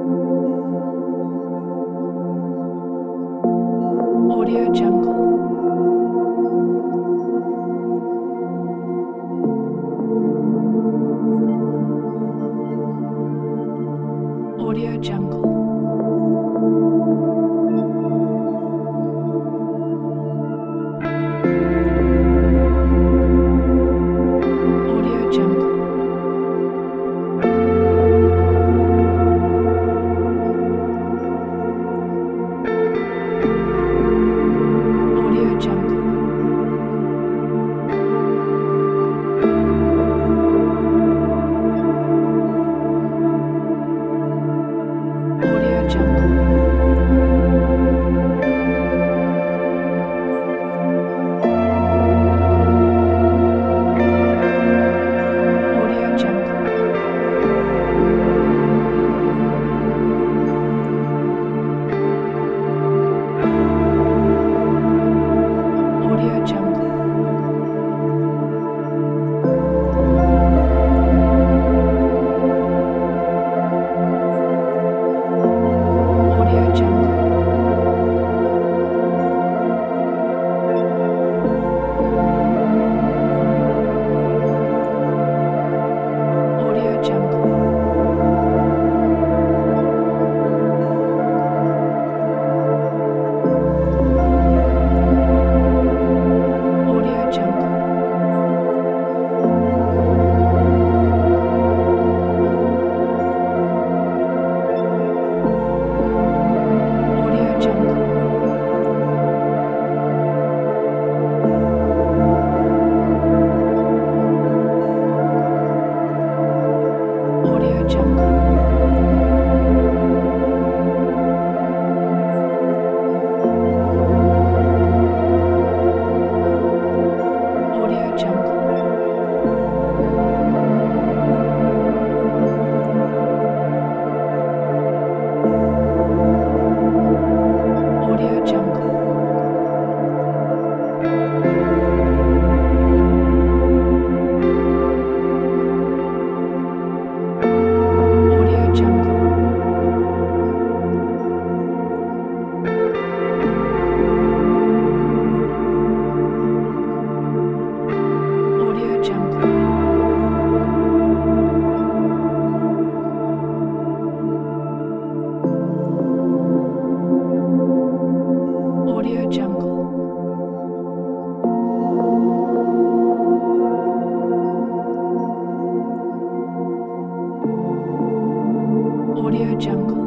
Audio Jungle. Audio Jungle. Audio Jungle. Audio Jungle. Audio Jungle. Audio Jungle. Audio Jungle. Audio Jungle. Audio Jungle. Audio Jungle. Audio Jungle. Audio Jungle. Audio Jungle. Audio Jungle. Audio Jungle. Audio Jungle. Audio Jungle. Audio Jungle.